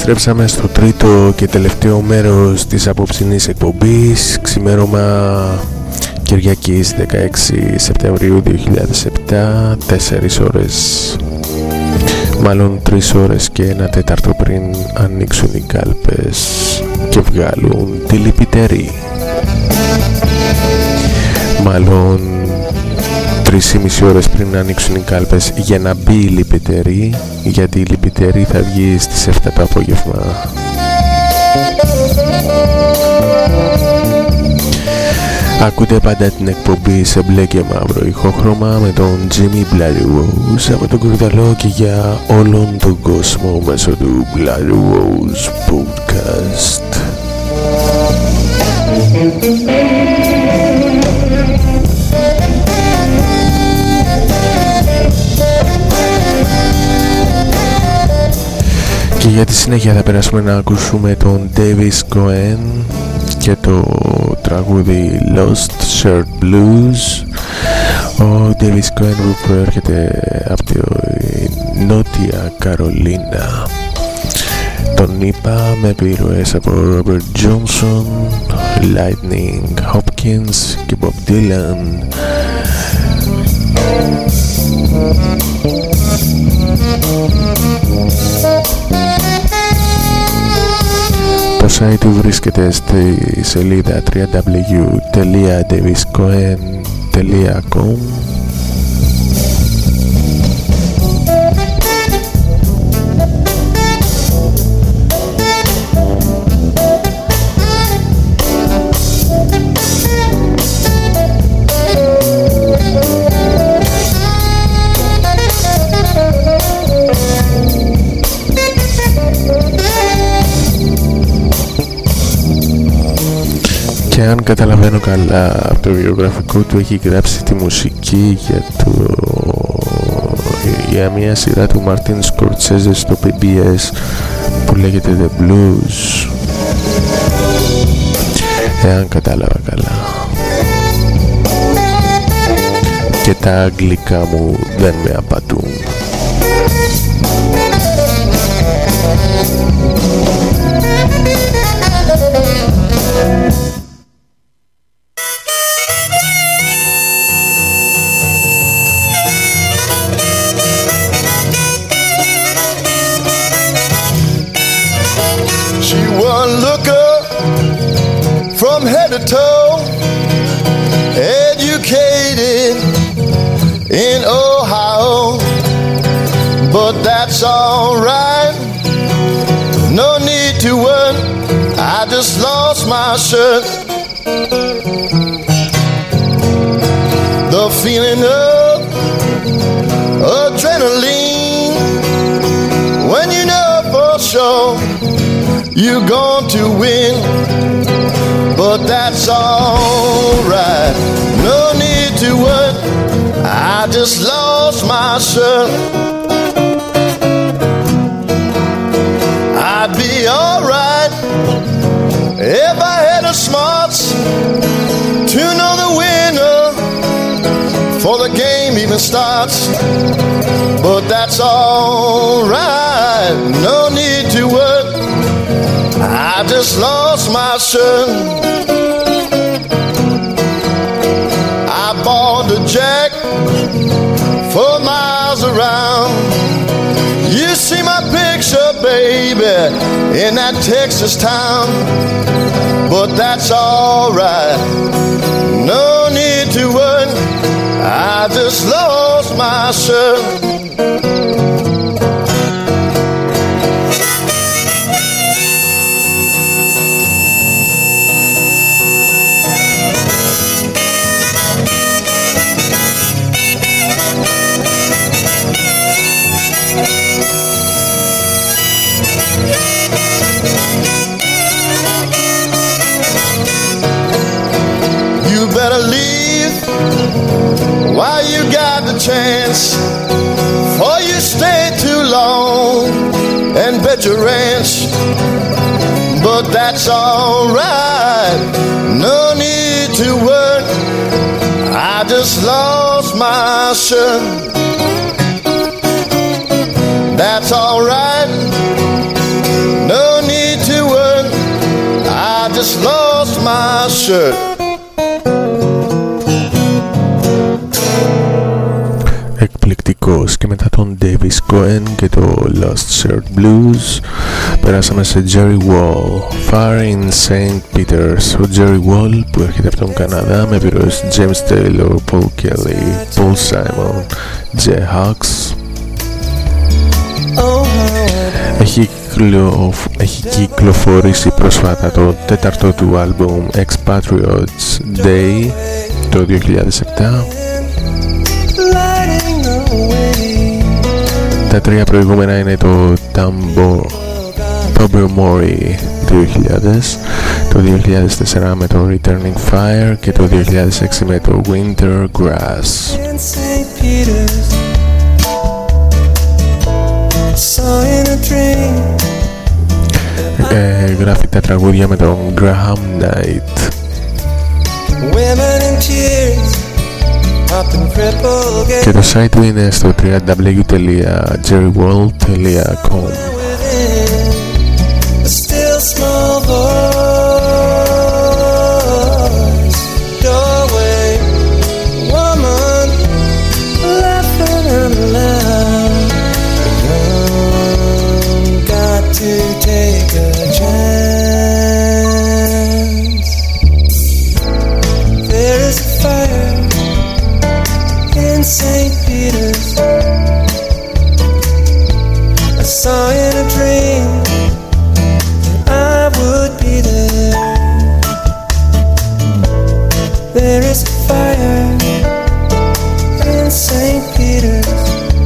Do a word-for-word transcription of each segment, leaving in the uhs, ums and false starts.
Επιστρέψαμε στο τρίτο και τελευταίο μέρος της απόψινής εκπομπής, ξημέρωμα Κυριακής δεκαέξι Σεπτεμβρίου δύο χιλιάδες επτά, τέσσερις ώρες, μάλλον τρεις ώρες και ένα τέταρτο πριν ανοίξουν οι κάλπες και βγάλουν τη λυπητερή. Μάλλον τρεις και μισή ώρες πριν ανοίξουν οι κάλπες για να μπει η λυπητερή, γιατί η λυπητερή θα βγει στις επτά το απόγευμα. Ακούτε πάντα την εκπομπή σε μπλε και μαύρο ηχόχρωμα με τον Jimmy Bloody Rose από τον Κορδαλό και για όλον τον κόσμο μέσω του Bloody Rose Podcast. Και για τη συνέχεια θα περάσουμε να ακούσουμε τον Davis Cohen και το τραγούδι Lost Shirt Blues. Ο Davis Cohen που προέρχεται από τη Νότια Καρολίνα. Τον είπα με επιρροές από Robert Johnson, Lightning Hopkins και Bob Dylan. Το site του βρίσκεται στη σελίδα double-u double-u double-u τελεία davis cohen τελεία com. Και αν καταλαβαίνω καλά από το βιογραφικό του, έχει γράψει τη μουσική για, το... για μια σειρά του Μάρτιν Σκορτσέζε στο πι μπι ες που λέγεται The Blues, εάν κατάλαβα καλά. Και τα αγγλικά μου δεν με απατούν. To toe, educated in Ohio, but that's alright, no need to worry, I just lost my shirt. The feeling of adrenaline, when you know for sure you're going to win. But that's alright, no need to worry, I just lost my shirt. I'd be alright if I had the smarts to know the winner before the game even starts. But that's alright, no need to worry, I just lost my shirt. I bought a jack for miles around. You see my picture, baby, in that Texas town. But that's alright, no need to worry, I just lost my shirt. Better leave while you got the chance, for you stay too long and bet your ranch. But that's alright, no need to worry, I just lost my shirt. That's alright, no my shirt. Εκπληκτικός. Και μετά τον Davis Cohen και το Lost Shirt Blues περάσαμε σε Jerry Wall, Fire in Saint Peter's. Ο Jerry Wall που έρχεται από τον Καναδά με επιρροές James Taylor, Paul Kelly, Paul Simon, Jay Hawks. Έχει, κυκλο... Έχει κυκλοφορήσει πρόσφατα το τέταρτο του άλμπουμ Expatriates Day το δύο χιλιάδες επτά. Τα τρία προηγούμενα είναι το Tobermory δύο χιλιάδες, το δύο χιλιάδες τέσσερα με το Returning Fire και το δύο χιλιάδες έξι με το Winter Grass. Ε, γράφει τα τραγούδια με τον Graham Knight. Και το site του είναι στο double-u double-u double-u τελεία jerry wall τελεία com. Saint Peter's, I saw in a dream that I would be there. There is a fire in Saint Peter's.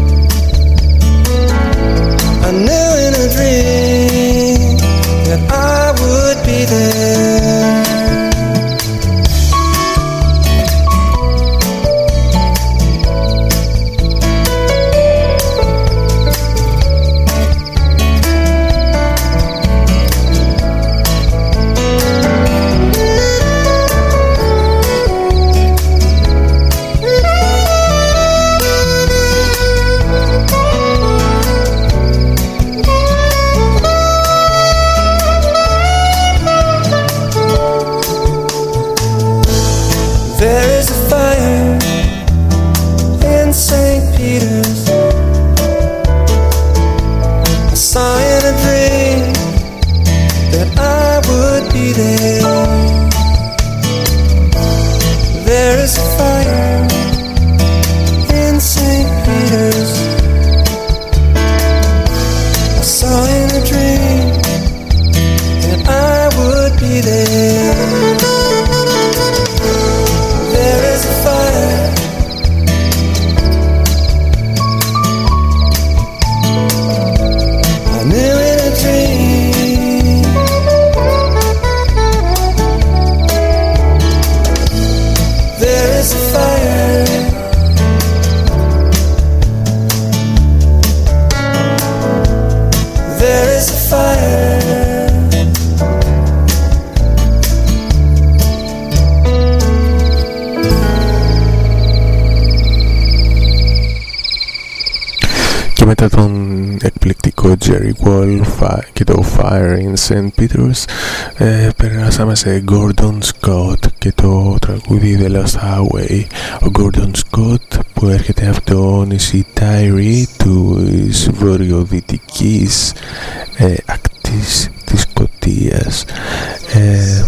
I knew in a dream that I would be there. Μετά τον εκπληκτικό Jerry Wall και το Fire in Saint Peter's ε, περάσαμε σε Gordon Scott και το τραγούδι The Lost Highway. Ο Gordon Scott που έρχεται από το νησί Tyree της βορειοδυτικής ε, ακτής της Σκωτίας, ε,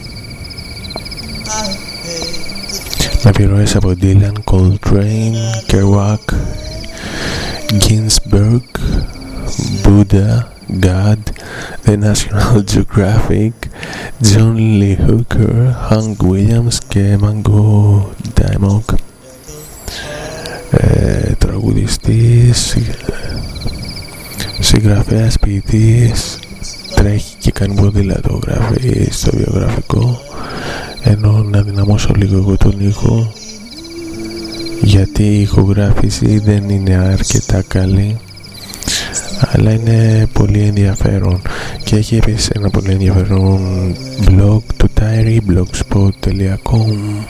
με επιρροές από Dylan, Coltrane, Kerouac, Ginsberg, Buddha, God, The National Geographic, John Lee Hooker, Hank Williams και Mango Diamond. Ε, τραγουδιστής, συγγραφέας, ποιητής, τρέχει και κάνει ποδήλατο, γράφει στο βιογραφικό. Ενώ να δυναμώσω λίγο εγώ τον ήχο, γιατί η ηχογράφηση δεν είναι αρκετά καλή, αλλά είναι πολύ ενδιαφέρον και έχει επίσης ένα πολύ ενδιαφέρον blog του Tyree, blogspot τελεία com.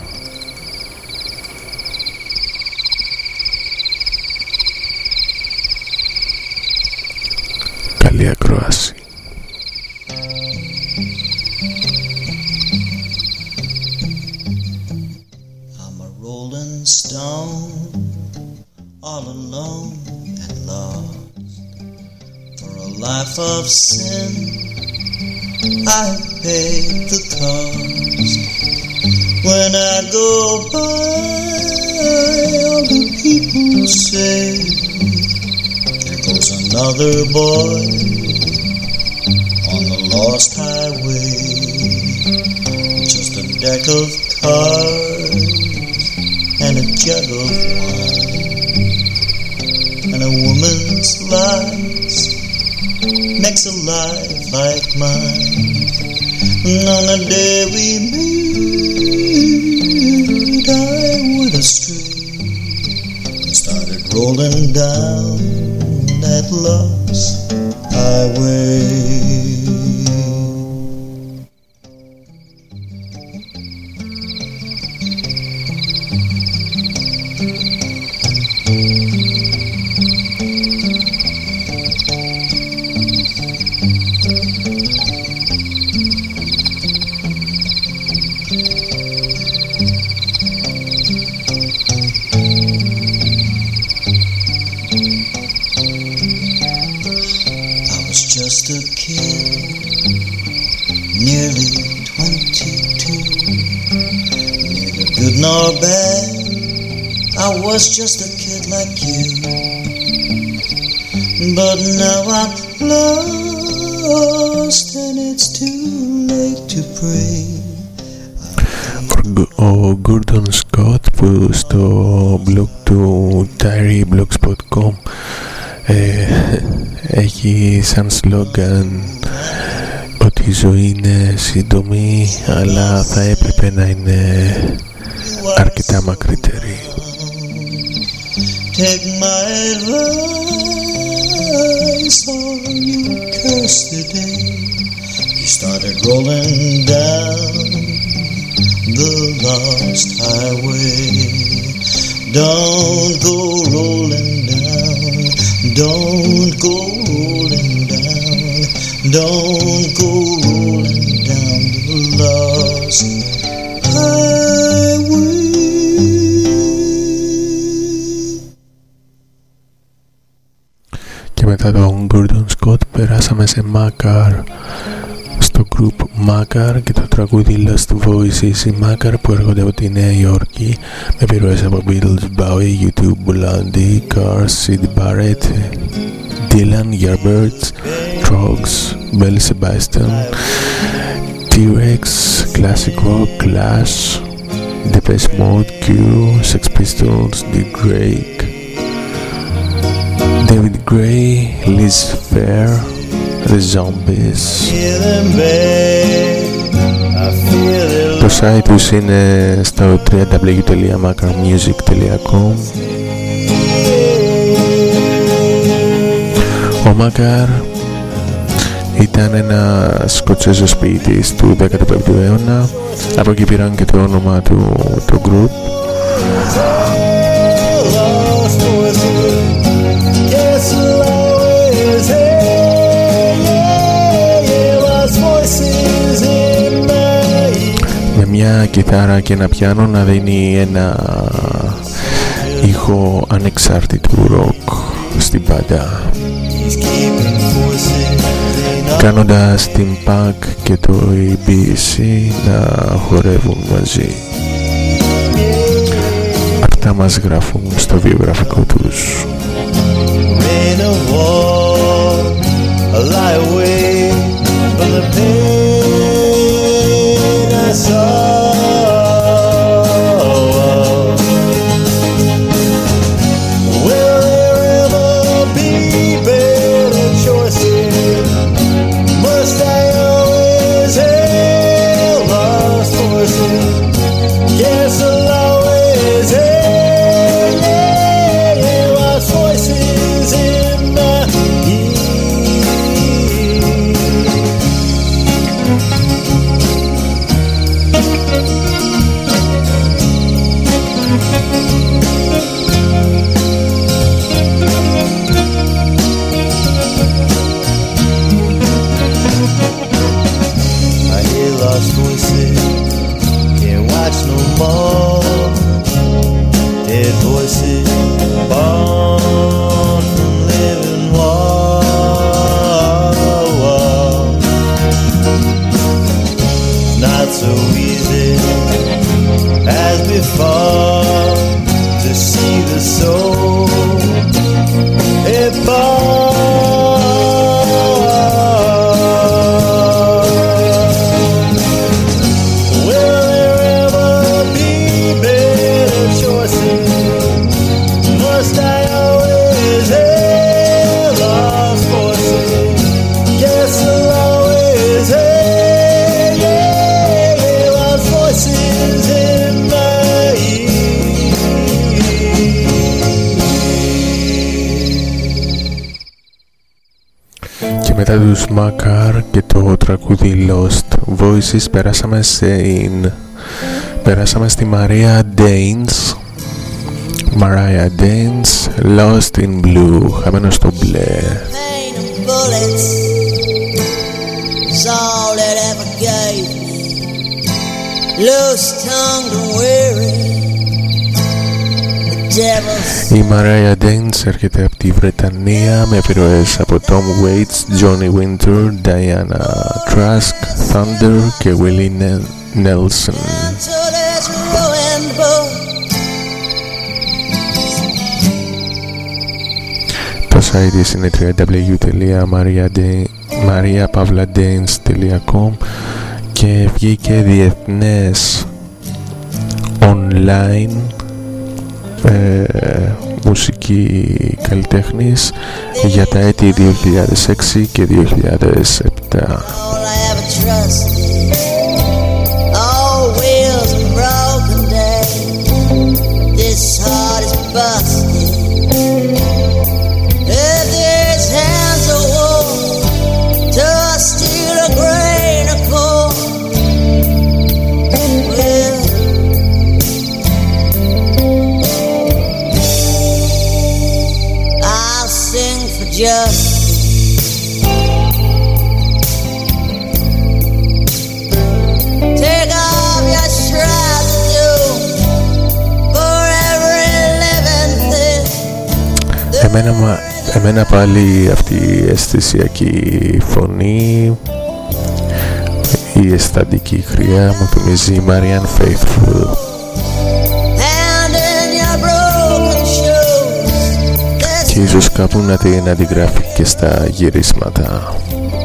Καλή ακρόαση. and stone, all alone and lost. For a life of sin, I paid the cost. When I go by, all the people say, there goes another boy on the lost highway. Just a deck of cards and a jug of wine, and a woman's lies makes a life like mine. And on the day we meet, I went astray and started rolling down that lost highway. Just a kid, nearly twenty-two. Neither good nor bad, I was just a kid like you. But now I'm lost and it's too late to pray. Ο Gordon Scott που στο blog του diary blogs dot com ε, έχει σαν σλόγγαν ότι η ζωή είναι σύντομη αλλά θα έπρεπε να είναι αρκετά μακρύτερη. Take my advice or you curse the day you started rolling down the lost highway. Don't go rolling down, don't go rolling down, don't go rolling down the lost highway. Και μετά τον Gordon Scott περάσαμε σε Makar, στο group Makar και το τραγούδι Lost Voices. Οι Makar που έρχονται από τη Νέα Υόρκη με επιρροές από Beatles, Bowie, YouTube, Blondie, Cars, Syd Barrett, Dylan, Yardbirds, Trogs, Belle Sebastian, T-Rex, Classic Rock, Clash, Depeche Mode, Cure, Sex Pistols, Dick Drake, David Gray, Liz Phair, The Zombies. Το site τους είναι στο double-u double-u double-u τελεία makar music τελεία com. Ο Makar ήταν ένας Σκοτσέζος ποιητής του δέκατου πέμπτου αιώνα. Από εκεί πήραν και το όνομα του το group. Με μια κιθάρα και ένα πιάνο να δίνει ένα ήχο ανεξάρτητου ροκ στην πάντα, κάνοντας την punk και το έι μπι σι να χορεύουν μαζί. Αυτά μας γράφουν στο βιογραφικό τους. far to see the soul. If will there ever be better choices? Must I always have lost voices? Guess I'll always have, yeah, lost voices in my ear. Και μετά τους Makar και το τραγούδι Lost Voices περάσαμε στην... περάσαμε στη Maria Danes. Mariah Danes, Lost in Blue, χαμένο στο μπλε. Pain and bullets is all it ever gave me. Loose tongued and weary, the devil's. Η Mariah Danes έρχεται από τη Βρετανία με επιρροές από Tom Waits, Johnny Winter, Diana Trask, Thunder και Willie Nelson. Until this ruined book. Το site της είναι double-u double-u double-u τελεία maria pavla dance τελεία com και βγήκε διεθνές online ε, μουσική καλλιτέχνης για τα έτη δύο χιλιάδες έξι και δύο χιλιάδες επτά. Just take off your shroud of doom for every living thing. Εμένα, εμένα πάλι αυτή η αισθησιακή φωνή, η αισθαντική χρειά μου θυμίζει Marianne Faithfull. Και ίσως κάπου να την αντιγράφει και στα γυρίσματα.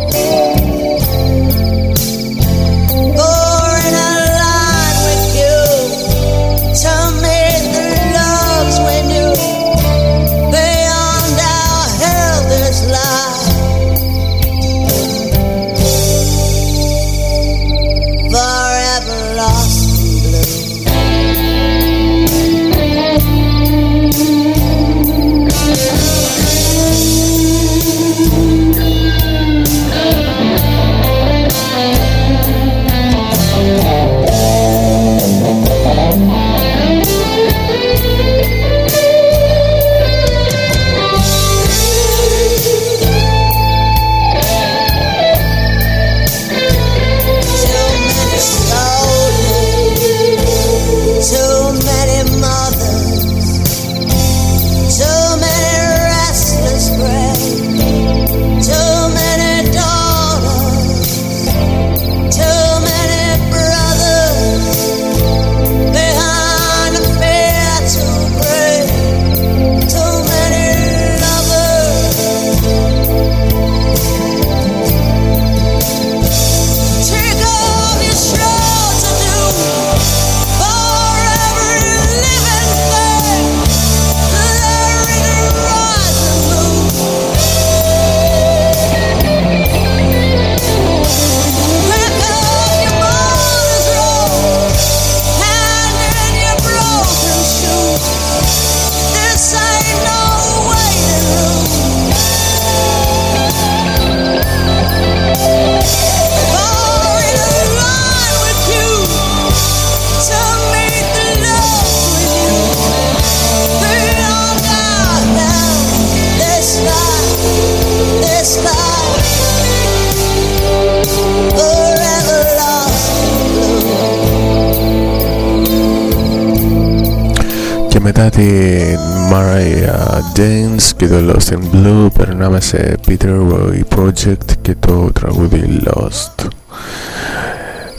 Μετά την Mariah Danes και το Lost in Blue περνάμε σε Peter Roy Project και το τραγούδι Lost.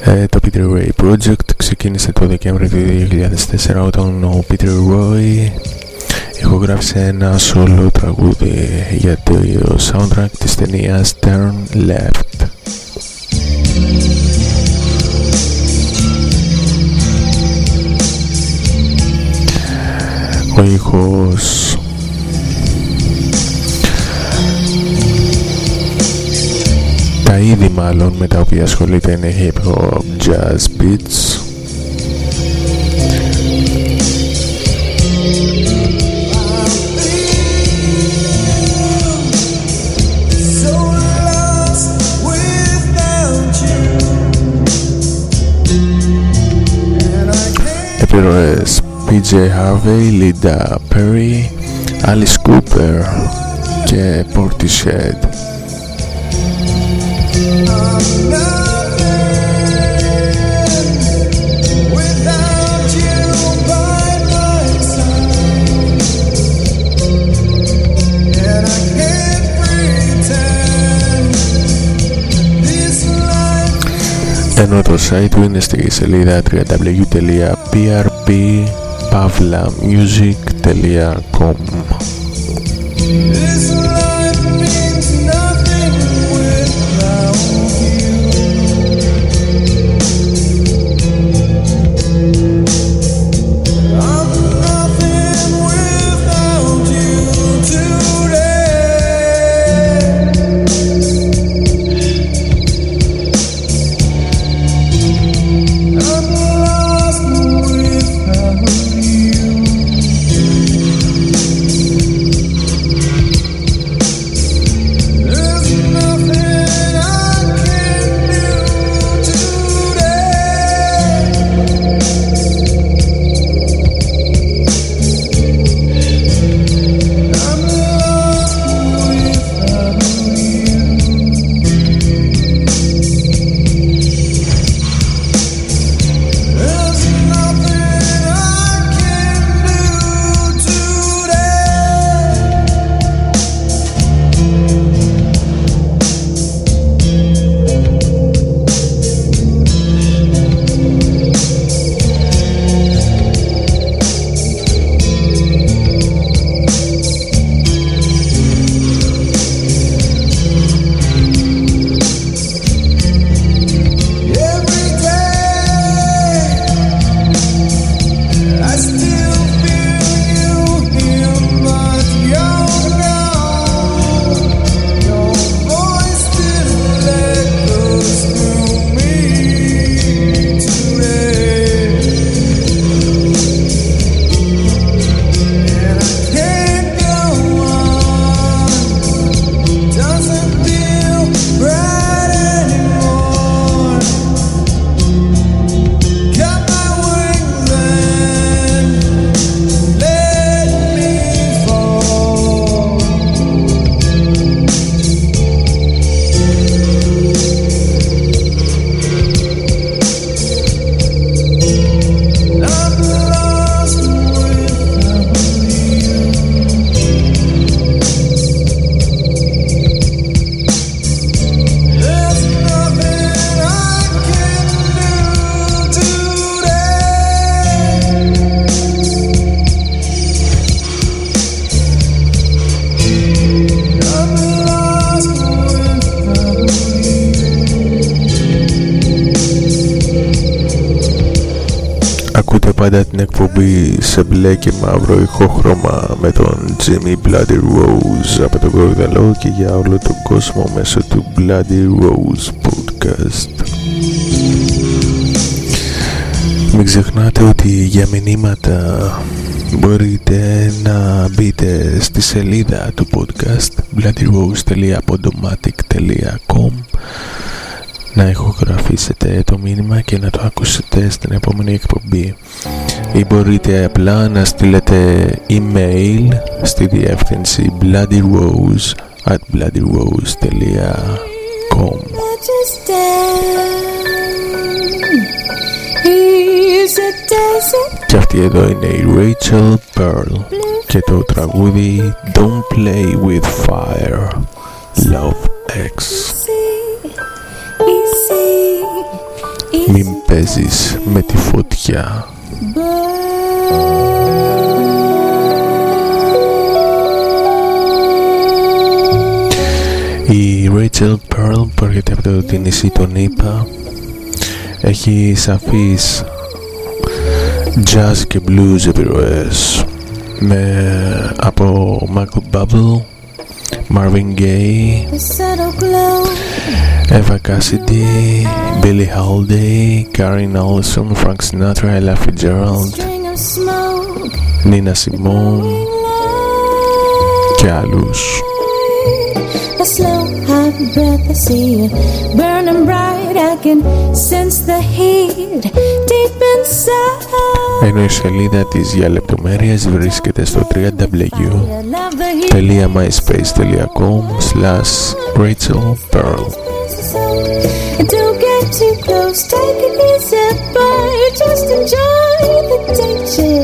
Ε, το Peter Ray Project ξεκίνησε το Δεκέμβριο του δύο χιλιάδες τέσσερα όταν ο Peter Ray ηχογράφησε ένα solo τραγούδι για το soundtrack της ταινίας Turn Left. Ο ήχος τα είδη μάλλον με τα οποία ασχολείται είναι hip hop, jazz, beats. Επιρροές πι τζέι Harvey, Linda Perry, Alice Cooper και Portishead. Ενώ το site του είναι στη σελίδα double-u double-u double-u τελεία πι αρ πι παύλα music τελεία com. Πάντα την εκπομπή σε μπλε και μαύρο ηχόχρωμα με τον Jimmy Bloody Rose από τον Κορδαλό και για όλο τον κόσμο μέσω του Bloody Rose Podcast. Μην ξεχνάτε ότι για μηνύματα μπορείτε να μπείτε στη σελίδα του podcast bloody rose τελεία podomatic τελεία com, να ηχογραφήσετε το μήνυμα και να το ακούσετε στην επόμενη εκπομπή, ή μπορείτε απλά να στείλετε email στη διεύθυνση bloodyrose at bloodyrose τελεία com. Και αυτή εδώ είναι η Rachel Pearl και το τραγούδι Don't Play With Fire, Love X. Μην παίζεις με τη φωτιά. Η Rachel Pearl που έρχεται από το νησί των ΗΠΑ έχει σαφείς jazz και blues επιρροές με από Michael Bublé, Marvin Gaye, Eva Cassidy, Billie Holiday, Karen Allison, Frank Sinatra, Ella Fitzgerald, Nina Simone και άλλους. A slow hot breath, I see you burning bright. I can sense the heat deep inside. Ενώ η σελίδα της για λεπτομέρειες βρίσκεται στο double-u double-u double-u τελεία myspace τελεία com slash Rachel Pearl. Don't get too close, take it easy, boy. Just enjoy the danger.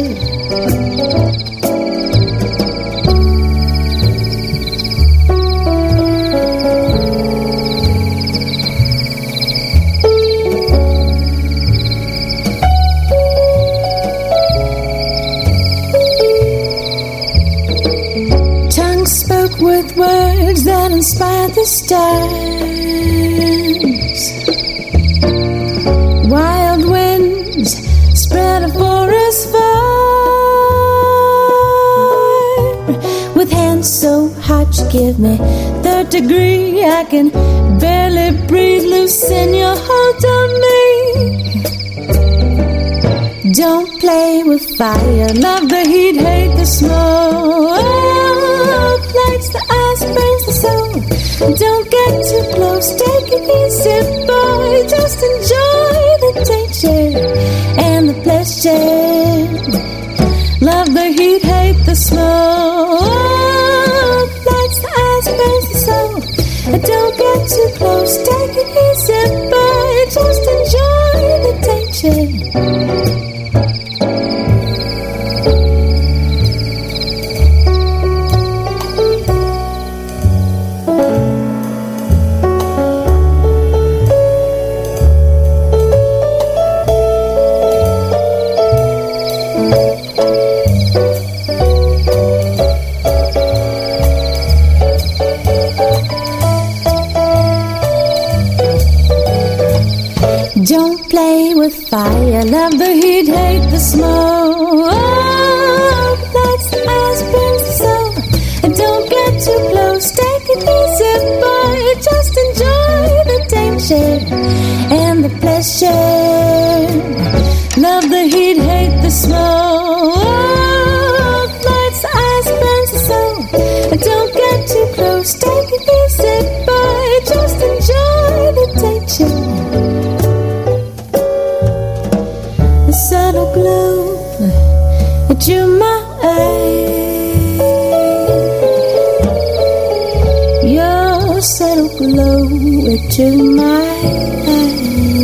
With words that inspire the stars, wild winds spread a forest fire. With hands so hot you give me third degree, I can barely breathe. Loosen your hold on me. Don't play with fire, love the heat, hate the smoke. Lights the eyes, burns the soul. Don't get too close, take it easy, boy. Just enjoy the danger and the pleasure. Love the heat, hate the smoke. Lights the eyes, burns the soul. Don't get too close, take it easy, boy. Just enjoy the danger. Don't play with fire, love the heat, hate the smoke. Lights the eyes, burns the soul. Don't get too close, take it easy, boy. Just enjoy the danger and the pleasure. Love the heat, hate the smoke. Lights the eyes, burns the soul. Don't get too close, take it easy, boy. Just enjoy the danger. Subtle glow to my eye, your subtle glow to my eye.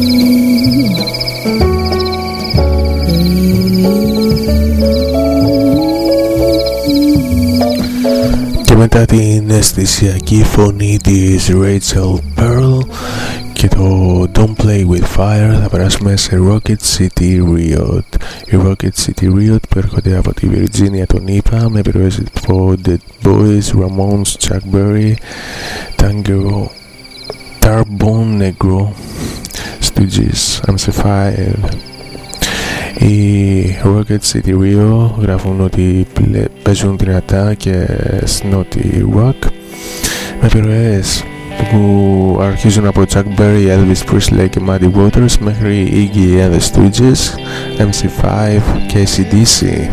Και μετά την αισθησιακή φωνή της Rachel Pearl και το Don't Play With Fire θα περάσουμε σε Rocket City Riot. Οι Rocket City Riot που έρχονται από τη Βιρτζίνια των ΗΠΑ με επιρροές από Dead Boys, Ramones, Chuck Berry, Tango, Tarbone Negro, Stooges, εμ σι φάιβ. Οι Rocket City Riot γράφουν ότι παίζουν δυνατά και snotty rock με επιρροές που αρχίζουν από Chuck Berry, Elvis Presley και Muddy Waters μέχρι Iggy and the Stooges, εμ σι φάιβ και έι σι ντι σι.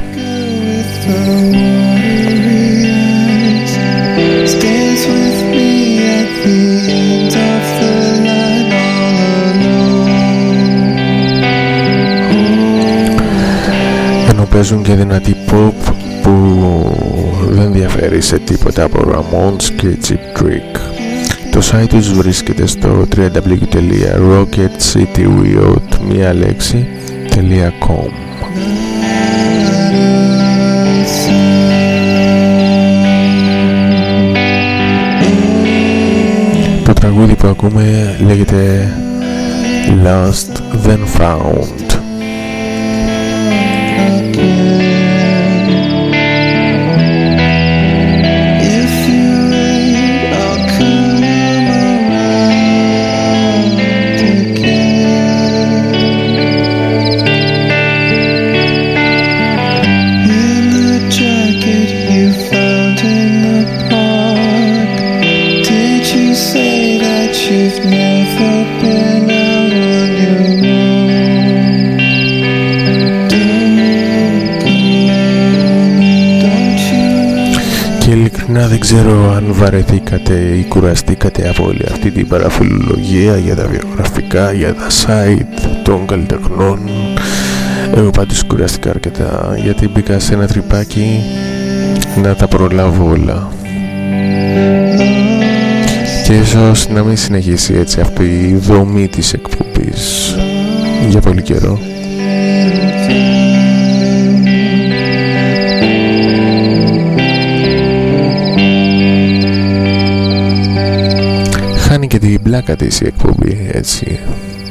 Ενώ παίζουν και δυνατή pop που δεν διαφέρει σε τίποτα από Ramones και Cheap Trick. Το site τους βρίσκεται στο double-u double-u double-u τελεία rocket city riot μία λέξη τελεία com. Το τραγούδι που ακούμε λέγεται Lost Then Found. Δεν ξέρω αν βαρεθήκατε ή κουραστήκατε από όλη αυτή την παραφιλολογία για τα βιογραφικά, για τα site των καλλιτεχνών. Εγώ πάντως κουραστήκα αρκετά, γιατί μπήκα σε ένα τρυπάκι να τα προλάβω όλα. Και ίσως να μην συνεχίσει έτσι αυτή η δομή της εκπομπής για πολύ καιρό. Χάνει και την πλάκα της η εκπομπή, έτσι.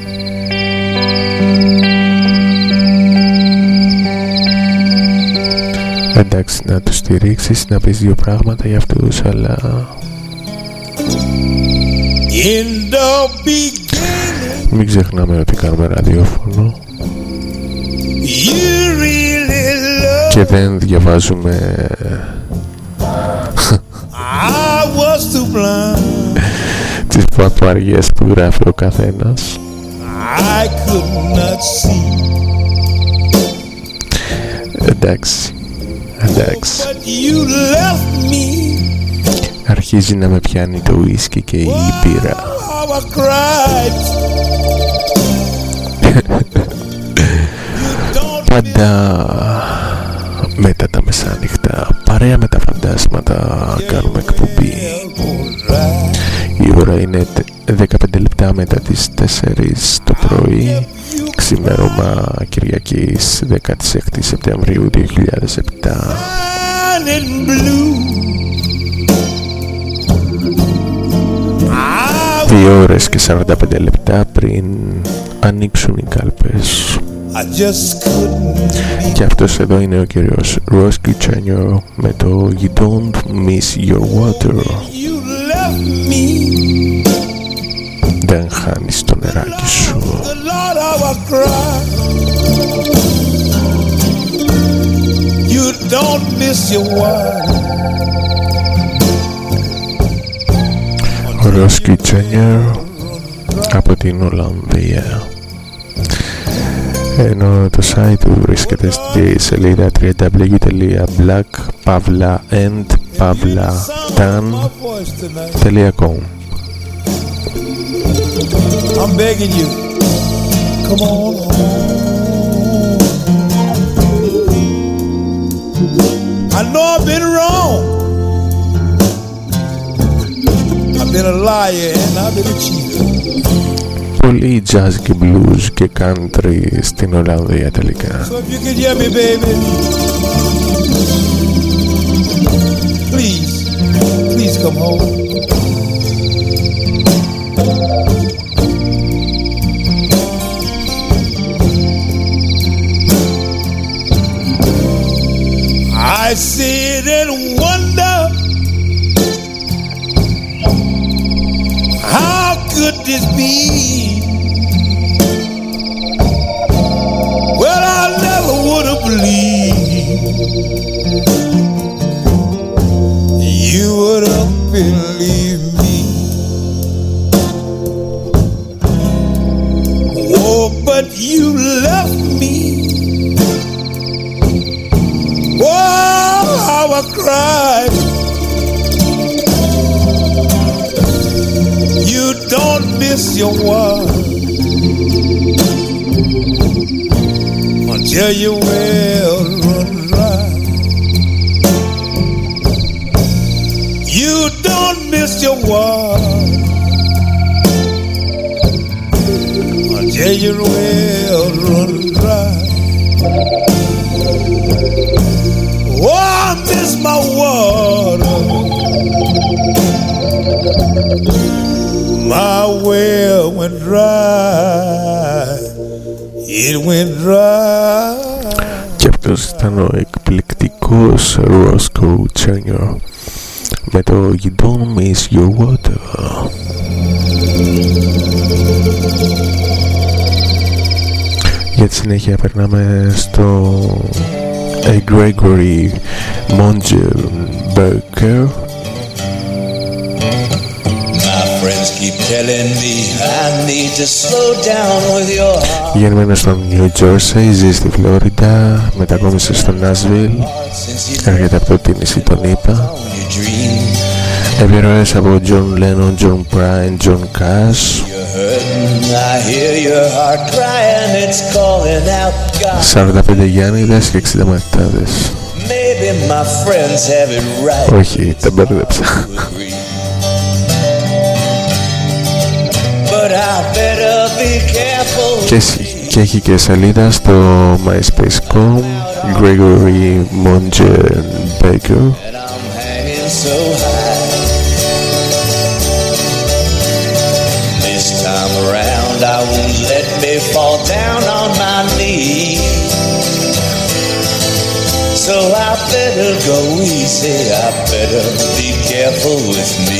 Εντάξει, να τους στηρίξεις, να πεις δύο πράγματα για αυτούς, αλλά μην ξεχνάμε ότι κάνουμε ραδιόφωνο really και δεν διαβάζουμε τις παπαριές που γράφει ο καθένας. Εντάξει, εντάξει. Αρχίζει να με πιάνει το ουίσκι και η μπύρα. Πάντα μετά τα μεσάνυχτα, παρέα με τα φαντάσματα, κάνουμε εκπομπή. Η ώρα είναι δεκαπέντε λεπτά μετά τις τέσσερις το πρωί, ξημέρωμα Κυριακής δέκατη έκτη Σεπτεμβρίου δύο χιλιάδες επτά. Δύο ώρες και σαράντα πέντε λεπτά πριν ανοίξουν οι κάλπες. Και αυτός εδώ είναι ο κύριος Roski Chanyo με το You Don't Miss Your Water. Δεν χάνεις το νεράκι σου. You don't miss your water. Roski Chanyo από την Ολλανδία. Ενώ το site του βρίσκεται στη σελίδα double-u double-u double-u τελεία black pavla and pavla tan τελεία com. I'm begging you, come on home. I know I've been wrong. I've been a liar and I've been a cheater. Πολύ jazz και blues και country στην Ολλανδία τελικά. So if you could hear me, baby, please, please come home. I sit and wonder, how could this be? Well, I never would have believed you would have believed me. Oh, but you left me. Oh, how I cried. You don't miss your wife until your well run dry. You don't miss your wife until your well run dry. Oh, I miss my water. My well went dry. went dry. Και αυτός ήταν ο εκπληκτικός Roscoe Junior με το You Don't Miss Your Water. Για τη συνέχεια περνάμε στο A. Gregory Mongelberger. Γεννημένος στο New Jersey, ζει στη Φλόριντα, μετακόμισε στο Nashville, έρχεται από το νησί των ΗΠΑ. Επιρροές από John Lennon, John Prine, John Cash. σαράντα πέντε Γιάννηδες και εξήντα Μαρτάδες. Όχι, τα μπέρδεψα. Και, και έχει και σελίδα στο myspace τελεία com Gregory Mongelberger. I won't let me fall down on my knees, so I better go easy, I better be careful with me.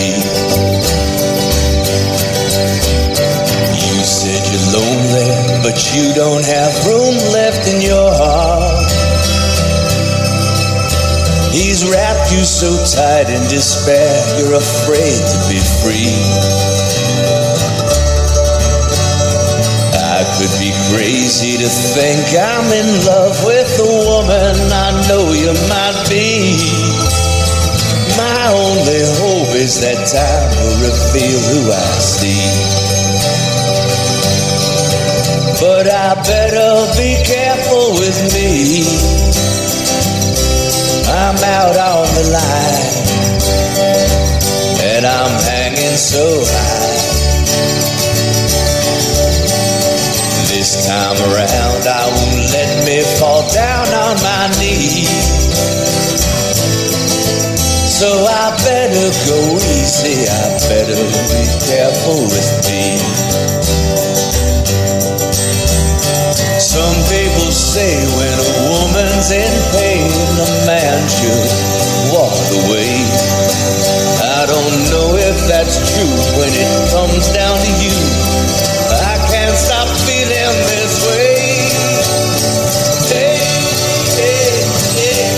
You said you're lonely, but you don't have room left in your heart. He's wrapped you so tight in despair, you're afraid to be free. I could be crazy to think I'm in love with the woman I know you might be. My only hope is that time will reveal who I see. But I better be careful with me. I'm out on the line, and I'm hanging so high. This time around I won't let me fall down on my knees, so I better go easy, I better be careful with me. Some people say when a woman's in pain, a man should walk away. I don't know if that's true when it comes down to you. I can't stop feeling this way. Hey, hey, hey.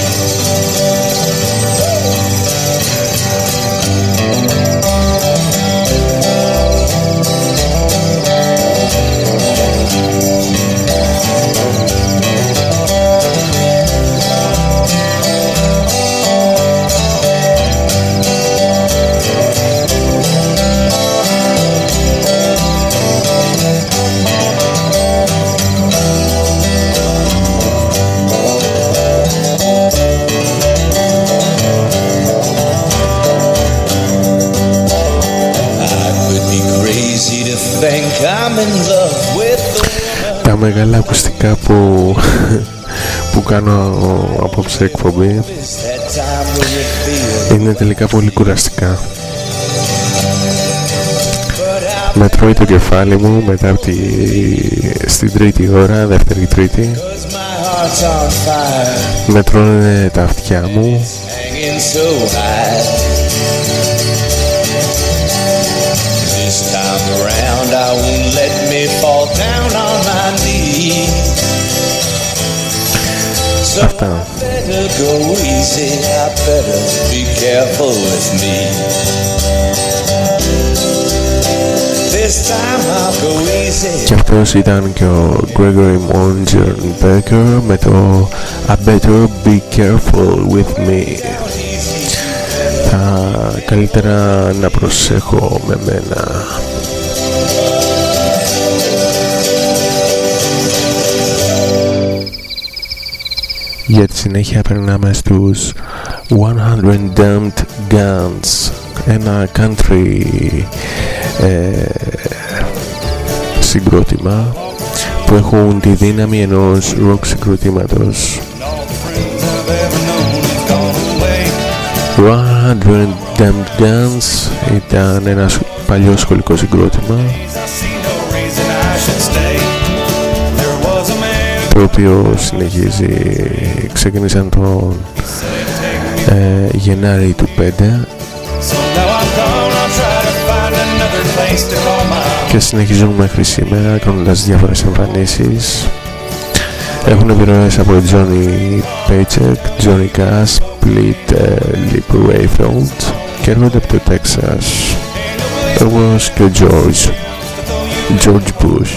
Τα μεγάλα ακουστικά που, που κάνω απόψε εκπομπή είναι τελικά πολύ κουραστικά. Μετρώει το κεφάλι μου μετά από τη, στην τρίτη ώρα, δεύτερη τρίτη. Μετρώνε τα αυτιά μου. I won't let me fall down on my knees. So I better go easy, I better be careful with me. This time I'll go easy. Και αυτός ήταν και ο Gregory Mongelberger με το I better be careful with me. Θα καλύτερα να προσέχω με μένα. Για τη συνέχεια περνάμε στους εκατό Damned Guns, ένα country ε, συγκρότημα που έχουν τη δύναμη ενός rock συγκροτήματος. εκατό Damned Guns ήταν ένα παλιό σχολικό συγκρότημα. το οποίο συνεχίζει. Ξεκίνησαν τον ε, Γενάρη του πέντε και συνεχίζουν μέχρι σήμερα κάνοντας διάφορες εμφανίσεις. Έχουν επιρροές από Johnny Paycheck, Johnny Cash, Split, Lip Rayfield και έρχονται από το Texas, όπως και ο George George Bush.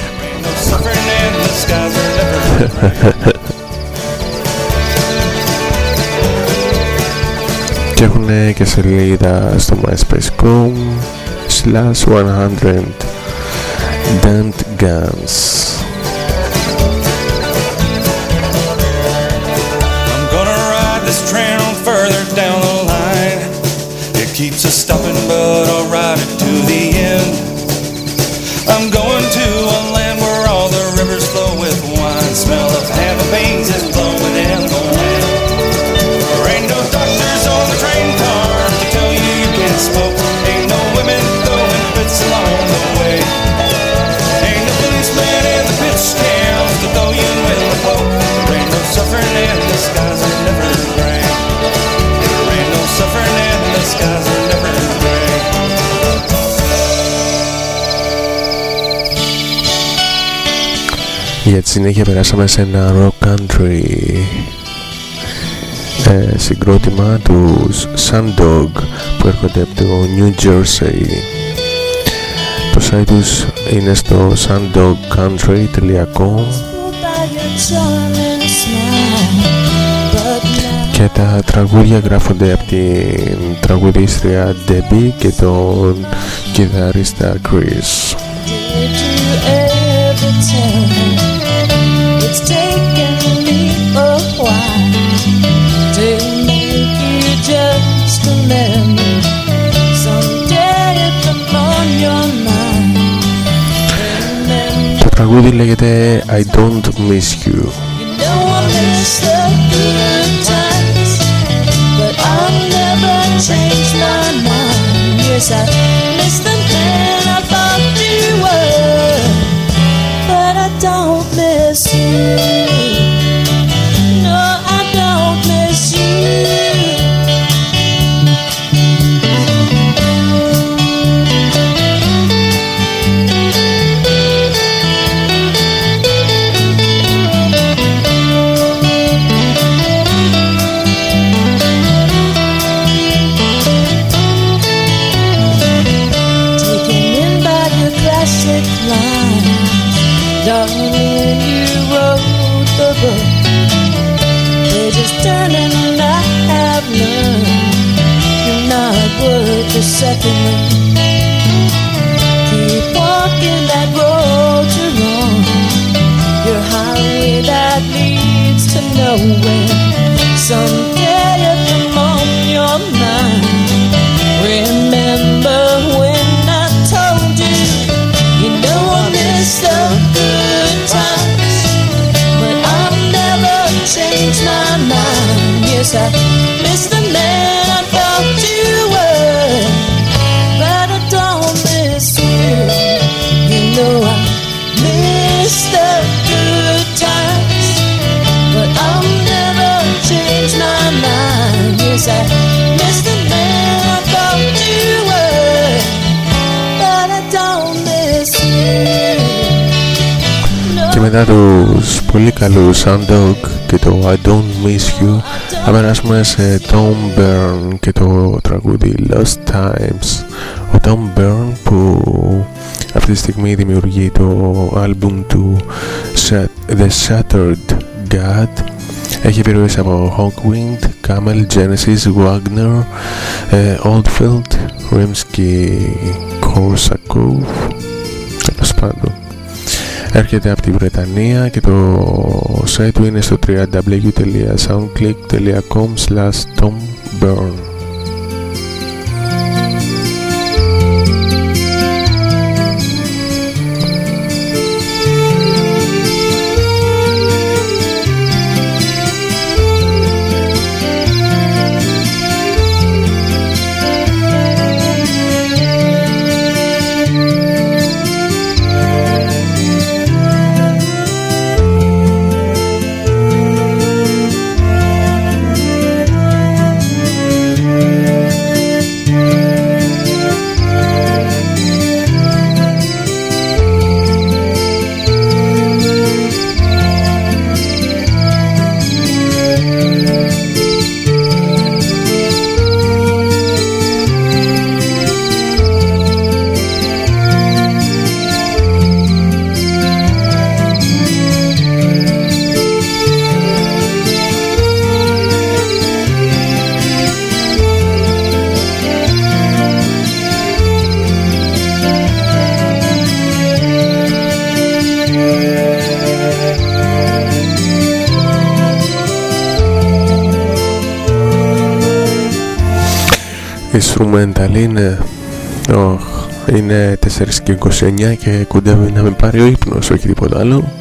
Και έχουν και σελίδα στο myspace dot com slash one hundred Dent Guns. I'm gonna ride this train on further down the line. It keeps us stopping, but I'll ride it to the end. I'm going to a land where all the rivers flow with wine. Smell of hammer beans is blowing in the wind. There ain't no doctors on the train cars to tell you you can't smoke. Ain't no women throwing fits along the way. Ain't no policeman in the pitch scales to throw you in the poke. There ain't no suffering and the skies are never gray. There ain't no suffering and the skies are never gray. Για τη συνέχεια περάσαμε σε ένα rock country ε, συγκρότημα τους Sundog που έρχονται από το New Jersey. Το site τους είναι στο sundog country dot com και τα τραγούδια γράφονται από την τραγουδίστρια Debbie και τον κιθαρίστα Chris. It's taken me a while to make you just a memory. Someday if I'm on your mind. Το τραγούδι λέγεται I Don't Miss You. You know I miss the good times, but I'll never change my mind. Yes, I miss the man I thought you were, but I don't miss you. No, I don't miss you. Taken in by your classic lines, darling, you wrote the book. Pages turning and I have learned you're not worth a second look. Keep walking that road you're on, your highway that leads to nowhere. Someday if I'm on your mind, remember when I told you, you know I miss the good times, but I'll never change my mind. Yes, I miss the man I thought you were, but I don't miss you. You know I miss the good times, but I'll never change my mind. Yes, I miss the man I thought you were, but I don't miss you. Και μετά τους πολύ καλούς Sundog και το I Don't Miss You θα περάσουμε σε Tom Byrne και το τραγούδι Lost Times. Ο Tom Byrne που αυτή τη στιγμή δημιουργεί το άλμπουμ του The Shattered God. Έχει επιρροές από Hawkwind, Camel, Genesis, Wagner, ε, Oldfield, Rimsky-Korsakov. Τέλος πάντων, έρχεται από τη Βρετανία και το site του είναι στο double-u double-u double-u τελεία soundclick τελεία com slash Tom Byrne. Instrumental είναι. Oh, είναι τέσσερα και είκοσι εννιά και κοντεύει να με πάρει ο ύπνος, όχι τίποτα άλλο.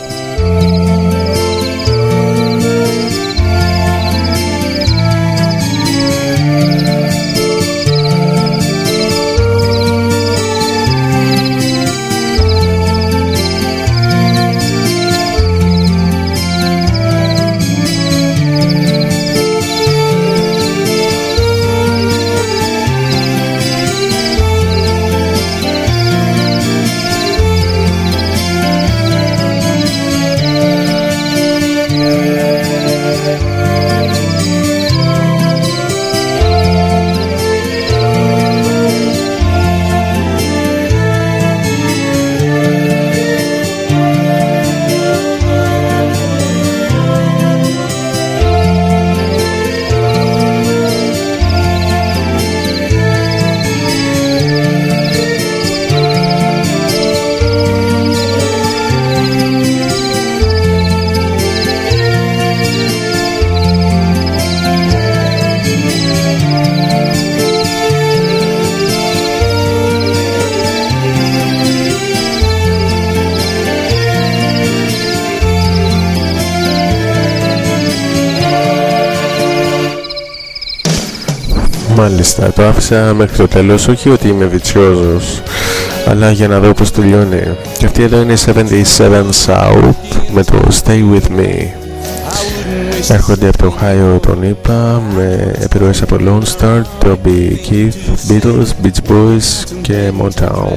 Μάλιστα, το άφησα μέχρι το τέλος, όχι ότι είμαι βιτσιόζος, αλλά για να δω πως τελειώνει. Και αυτή εδώ είναι εβδομήντα επτά South με το Stay With Me. Έρχονται από το Ohio, τον είπα, με επιρροές από Lone Star, Toby Keith, Beatles, Beach Boys και Motown.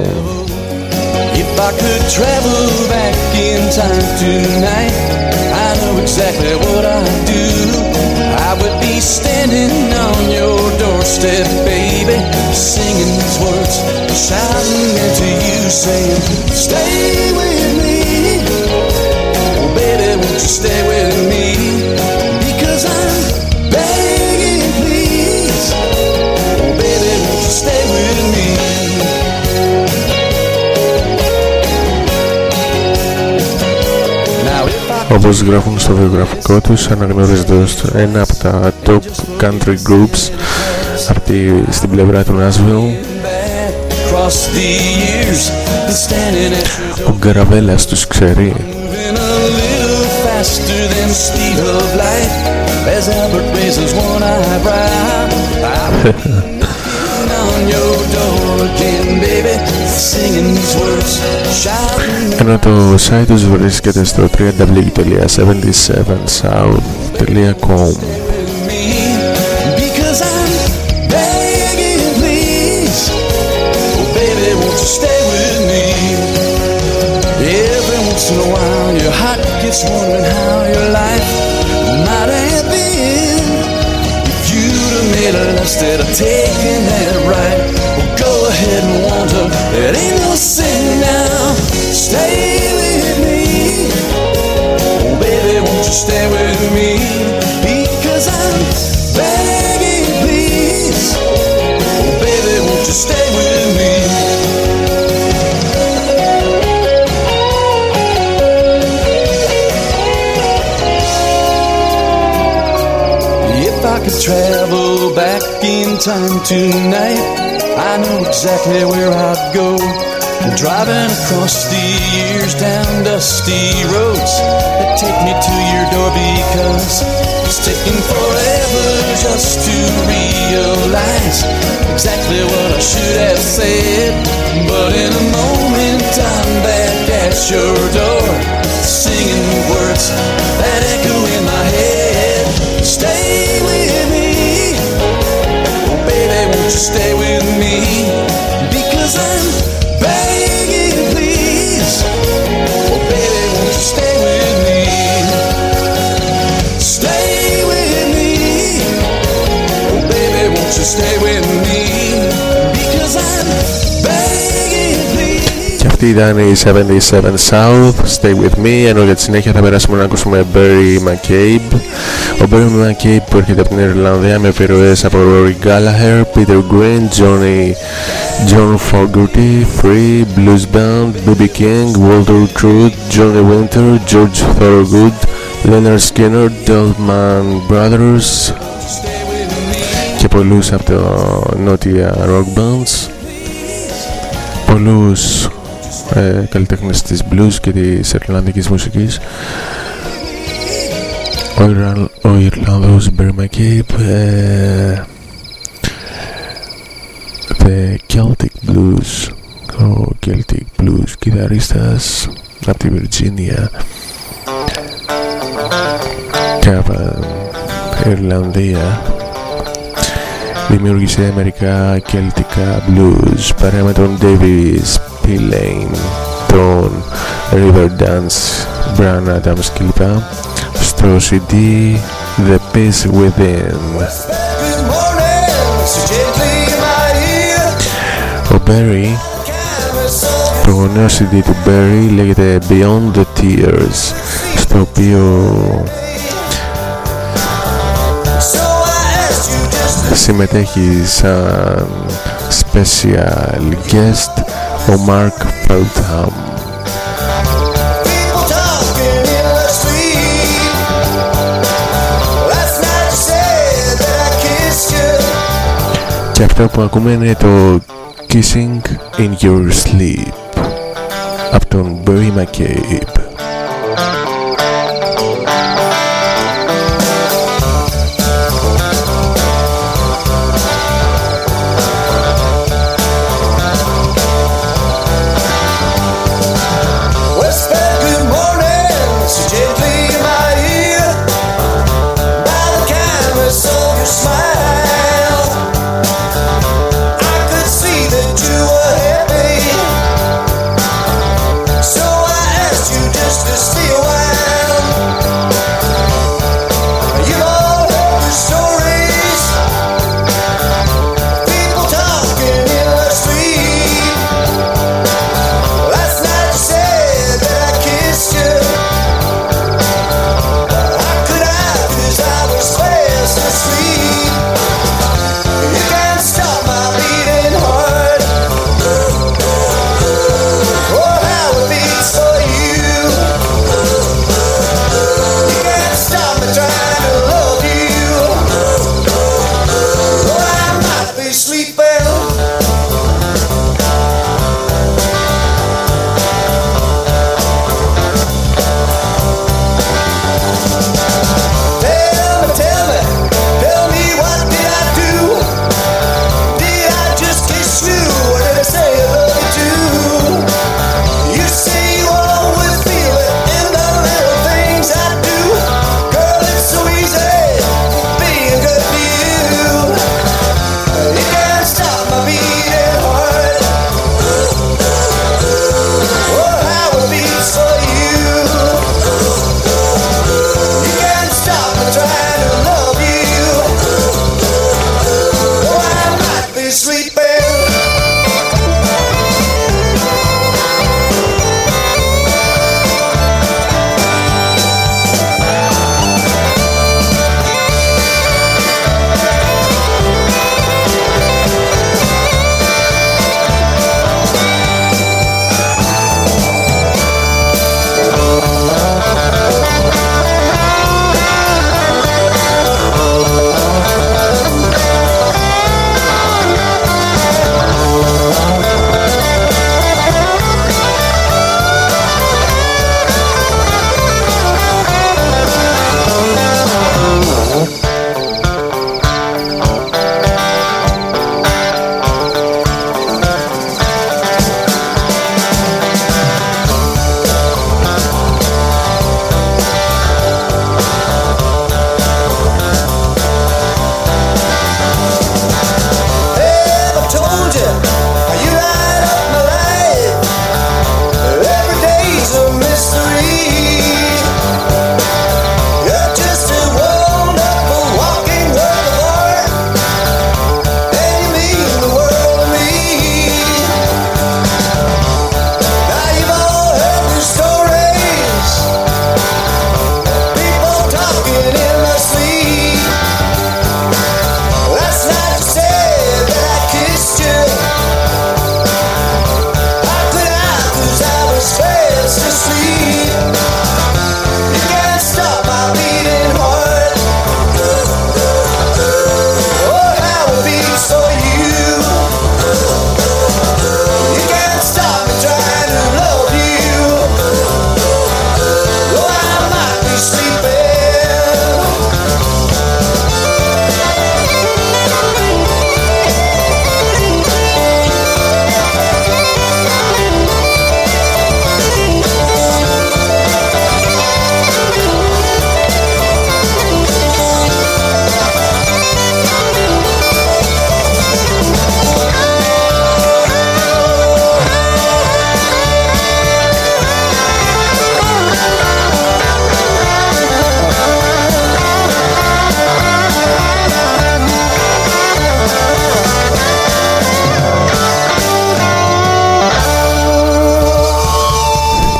If I could travel back in time tonight, I know exactly what I'd do. I would be standing on your doorstep, baby, singing these words, shouting into you, saying, stay with me. Oh, baby, won't you stay with me? Because I'm begging, please. Oh, baby, won't you stay with me? Όπως γράφουν στο βιογραφικό τους, αναγνωρίζοντας ένα από τα top country groups από τη, στην πλευρά του Nashville. Ο Γκαραβέλας τους ξέρει. Ενώ το site τους βρίσκεται στο double-u double-u double-u τελεία εβδομήντα επτά south τελεία com. Once in a while your heart gets wondering how your life might have been if you'd have made a less instead of taking that right. Well, go ahead and wander, there ain't no sin now. Stay with me, oh baby, won't you stay with me? Because I'm begging, please. Oh baby, won't you stay with me? If I could travel back in time tonight, I know exactly where I'd go. Driving across the years down dusty roads that take me to your door, because it's taking forever just to realize exactly what I should have said. But in a moment I'm back at your door, singing words that echo in my head. Stay with me, oh baby, won't you stay with me? Because I'm begging, please. Oh baby, won't you stay with me? Stay with me. Oh baby, won't you stay with me? Because I'm begging, please. Και αυτή ήταν η εβδομήντα επτά South, Stay With Me, ενώ για τη συνέχεια θα περάσουμε να ακούσουμε Barry McCabe. Ο Barry McCabe που έρχεται από την Ιρλανδία με επιρροές από Rory Gallagher, Peter Green, Johnny, John Fogerty, Free, Blues Band, μπι μπι King, Walter Truth, Johnny Winter, George Thorogood, Leonard Skinner, Dolman Brothers και πολλούς από το νότια rock bands, πολλούς ε, καλλιτέχνες της blues και της ιρλανδικής μουσικής. Ο, Ιρλα... ο Ιρλανδός Barry McCabe, ε, The Celtic Blues, ο Celtic Blues κιθαρίστας από τη Βιρτζίνια και από Ιρλανδία, δημιούργησε μερικά κελτικά blues παρέα με τον Davis Spillane, τον Riverdance, Bryan Adams κλπ. Στο σι ντι The Peace Within. Ο Barry, το νέο σι ντι του Barry λέγεται Beyond the Tears, στο οποίο συμμετέχει σαν special guest ο Mark Feltham. Και αυτό που ακούμε είναι το Kissing in Your Sleep από τον Barry McCabe. You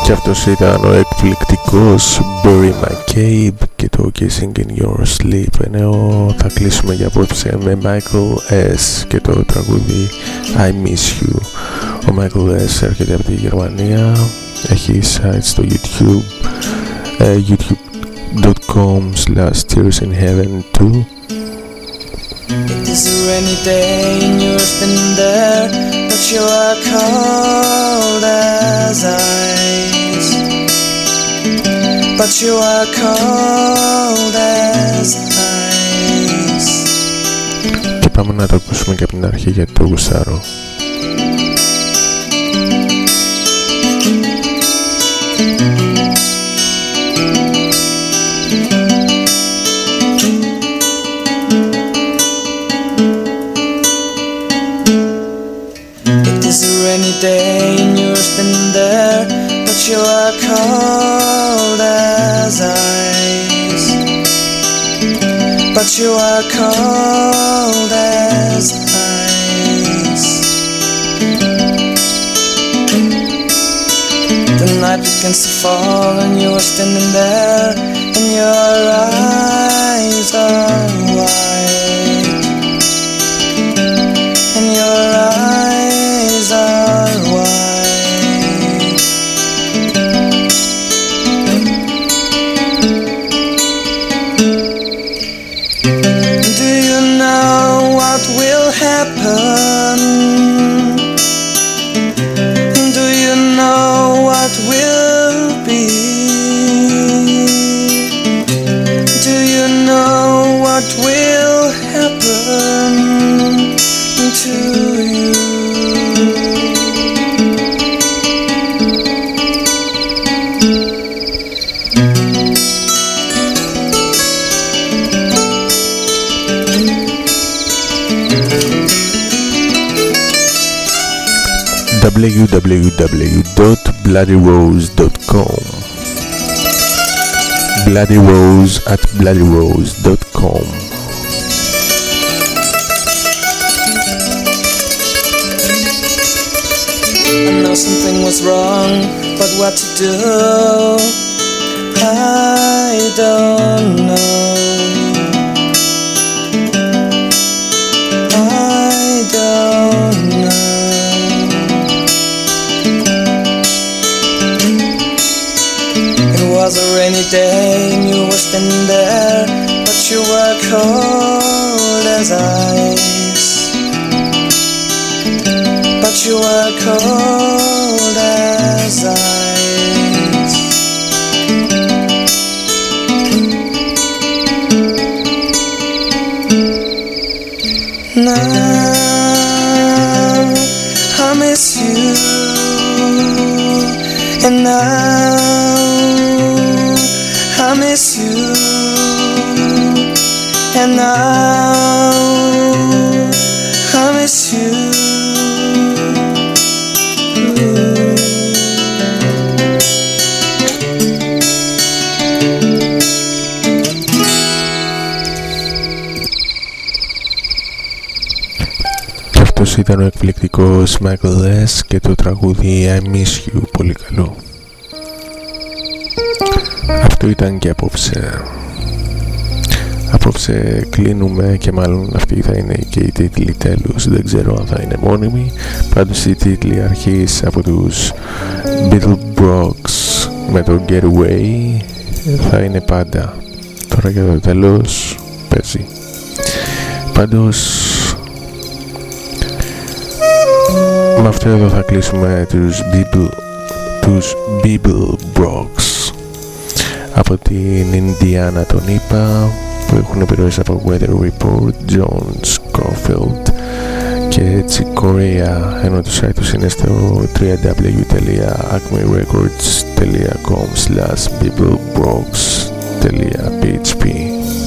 Και αυτός ήταν ο εκπληκτικός Bury McCabe και το Kissing in Your Sleep. Ενώ θα κλείσουμε για απόψε με Michael S και το τραγούδι I Miss You. Ο Michael S έρχεται από τη Γερμανία, έχει site στο YouTube, uh, youtube.com slash tears in heaven two. It is a rainy day and you're standing there, but you are cold as ice. But you are cold as ice. Και πάμε να το ακούσουμε και από την αρχή γιατί το γουσάρω. Day and you're standing there, but you are cold as ice. But you are cold as ice. The night begins to fall and you're standing there, and your eyes are wide, and your eyes are wide. Do you know what will happen? Do you know what will be? Do you know what will happen to you? w w w dot bloody rose dot com bloody rose at bloody rose dot com. I know something was wrong, but what to do, I don't know. I don't know. It was a rainy day and you were standing there, but you were cold as ice. But you were cold as ice. Now I miss you, and now I miss you, and now I miss you. Αυτός ήταν ο εκπληκτικός Michael S και το τραγούδι I Miss You, πολύ καλό. Αυτό ήταν και απόψε. Απόψε κλείνουμε και μάλλον αυτή θα είναι και η τίτλη τέλους. Δεν ξέρω αν θα είναι μόνιμη. Πάντως η τίτλη αρχής από τους Beetlebrocks με το Getaway θα είναι πάντα. Τώρα για το τέλος παίζει. Πάντως με αυτό εδώ θα κλείσουμε τους Beeple, τους Beetlebrocks από την Ινδιάνα τον είπα, που έχουν επιρροές από Weather Report, John Scofield και Chicoria, ενώ το site τους είναι στο w w w dot acme records dot com slash beeblebrox dot p h p.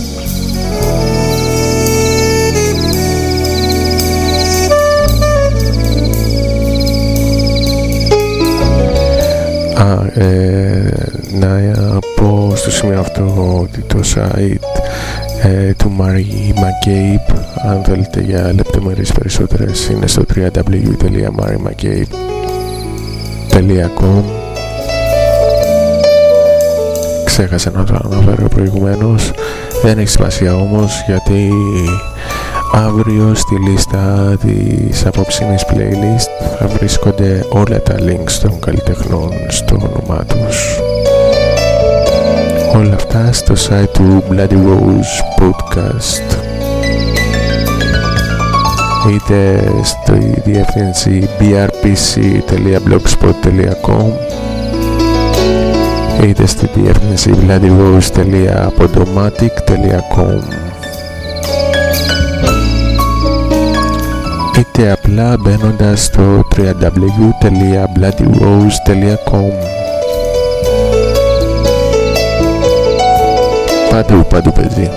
Α, ε, να πω στο σημείο αυτό ότι το site ε, του Mary McCabe, αν θέλετε για λεπτομέρειες περισσότερες, είναι στο w w w dot mary mccabe dot com. ξέχασα να το αναφέρω προηγουμένως. Δεν έχει σημασία όμως, γιατί αύριο στη λίστα της απόψινής playlist θα βρίσκονται όλα τα links των καλλιτεχνών στο όνομά τους. Όλα αυτά στο site του Bloody Rose Podcast, είτε στη διεύθυνση μπι αρ πι σι τελεία blogspot τελεία com, είτε στη διεύθυνση bloodyrose τελεία podomatic τελεία com, είτε απλά μπαίνοντας στο double-u double-u double-u τελεία bloodyrose τελεία com. Παντού, παντού παιδί.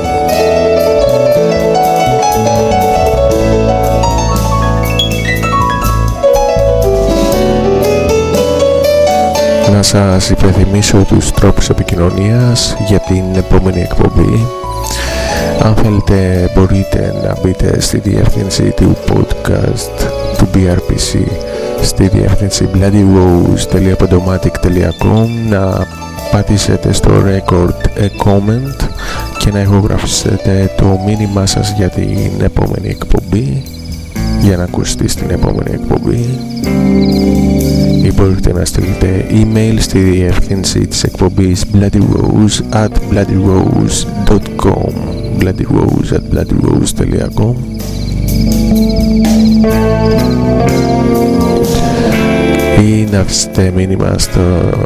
Να σας υπενθυμίσω τους τρόπους επικοινωνίας για την επόμενη εκπομπή. Αν θέλετε μπορείτε να μπείτε στη διεύθυνση του podcast του μπι αρ πι σι, στη διεύθυνση bloodyrose τελεία podomatic τελεία com, να πατήσετε στο record a comment και να ηχογραφήσετε το μήνυμά σας για την επόμενη εκπομπή, για να ακουστεί στην επόμενη εκπομπή, ή μπορείτε να στείλετε email στη διεύθυνση της εκπομπής bloodyrose at bloodyrose dot com, bloodyrose at bloodyrose τελεία com, ή να αφήσετε μήνυμα στο,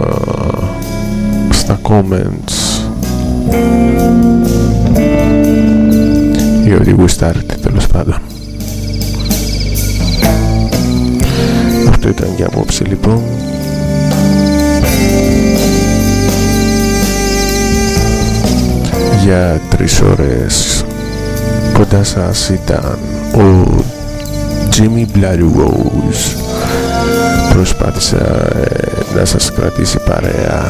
στα comments ή ό,τι γουστάρετε, τέλος πάντων. Αυτό ήταν για απόψε λοιπόν. Για τρεις ώρες κοντά σας ήταν ο Jimmy Bloody Rose. Προσπάθησα ε, να σας κρατήσει παρέα,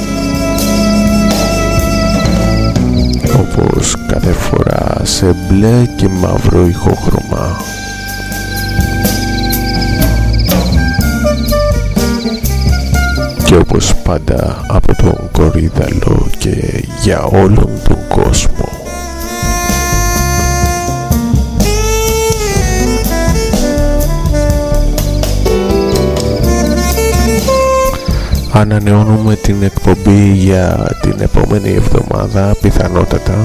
όπως κάθε φορά, σε μπλε και μαύρο ηχόχρωμα. Και όπως πάντα από τον Κορίδαλο και για όλον τον κόσμο. Ανανεώνουμε την εκπομπή για την επόμενη εβδομάδα, πιθανότατα.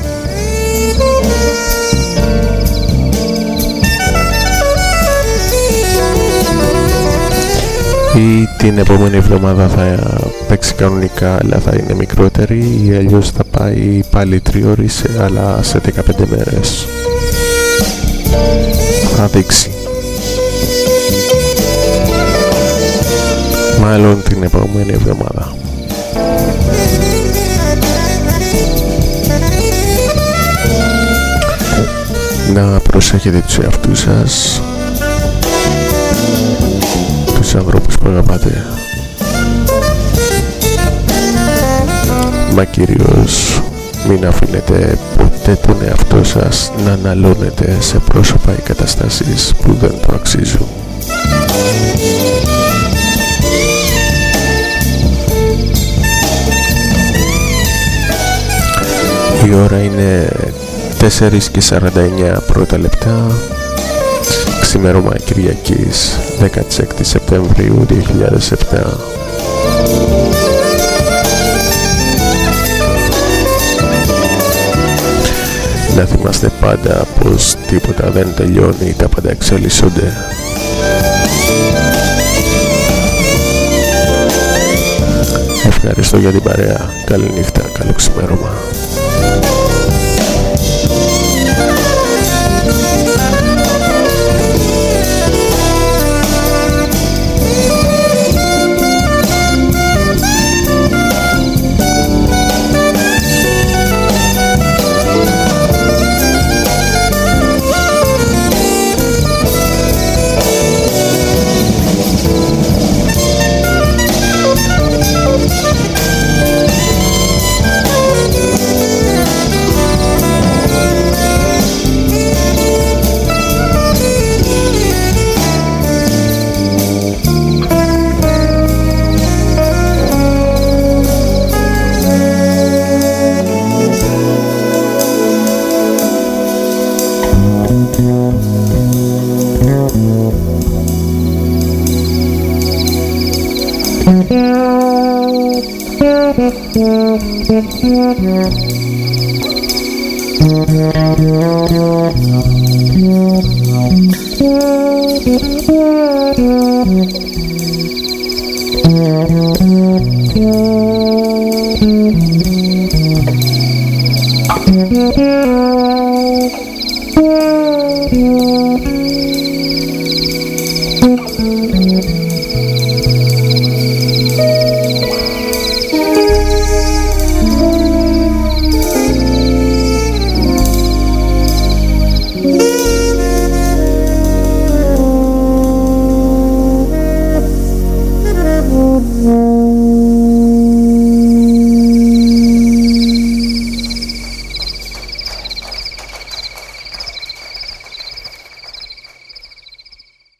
Ή την επόμενη εβδομάδα θα παίξει κανονικά, αλλά θα είναι μικρότερη, ή αλλιώς θα πάει πάλι τριώρης, αλλά σε δεκαπέντε μέρες. Θα δείξει. Μάλλον την επόμενη εβδομάδα. Να προσέχετε τους εαυτούς σας, τους ανθρώπους που αγαπάτε, μα κυρίως μην αφήνετε ποτέ τον εαυτό σας να αναλώνετε σε πρόσωπα ή καταστάσεις που δεν το αξίζουν. Η ώρα είναι τέσσερα και σαράντα εννιά πρώτα λεπτά, ξημέρωμα Κυριακής δέκατη έκτη Σεπτεμβρίου δύο χιλιάδες επτά. Να θυμάστε πάντα πως τίποτα δεν τελειώνει, τα πάντα εξελίσσονται. Ευχαριστώ για την παρέα. Καλή νύχτα, καλό ξημέρωμα. Thank you.